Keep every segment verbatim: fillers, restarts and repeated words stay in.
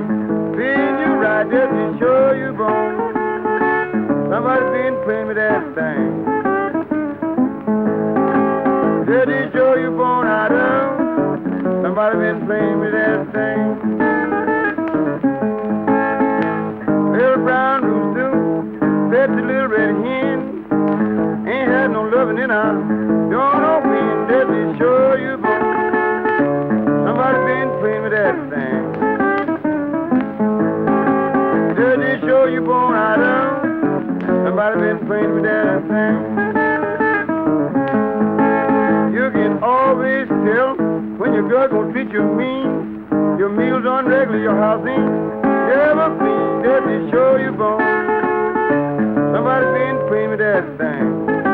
Feeding you right, just to show you bone. Somebody been playing with that thing. Just to show you bone out of. Somebody been playing with that thing. Little brown rooster, fed the little red hen. Ain't had no loving in her. Don't know when, just to show you bone. Somebody been playing with that thing. Just to show you bone out of. Somebody been playing with that thing. You can always tell when your girl gon' treat you mean. Your meals on regular, your house ain't never clean. Just to show you bone. Somebody been playing with that thing.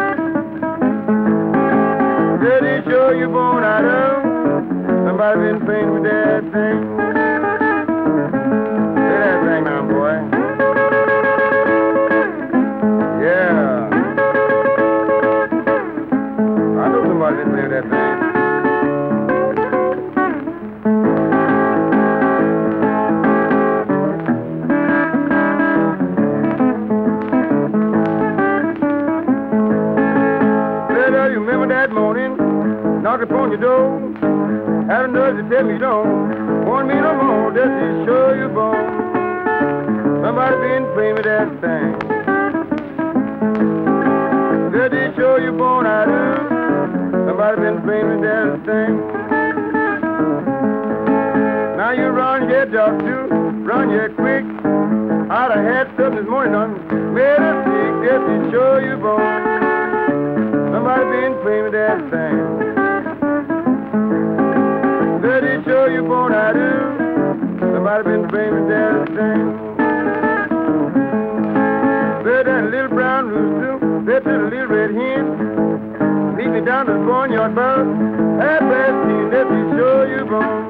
Just to show you bone out of. Somebody been playing with that thing. Say that thing now, boy. Yeah. I know somebody been playing with that thing. Later, you remember that morning, knocked upon your door, had a nerve to tell me you don't want me no more, just to show you bone. Somebody been playing with that thing. Just to show you bone I do. Somebody been playing with that thing. Now you run your dog too, run your quick. I'd have had something this morning on made a stick just to show you bone. Somebody been playing with that thing. Just to show you bone I do. Somebody been playing with that thing. But that little brown rooster, that little little red hen, lead me down to the barnyard bus, half past ten, just to show you bone.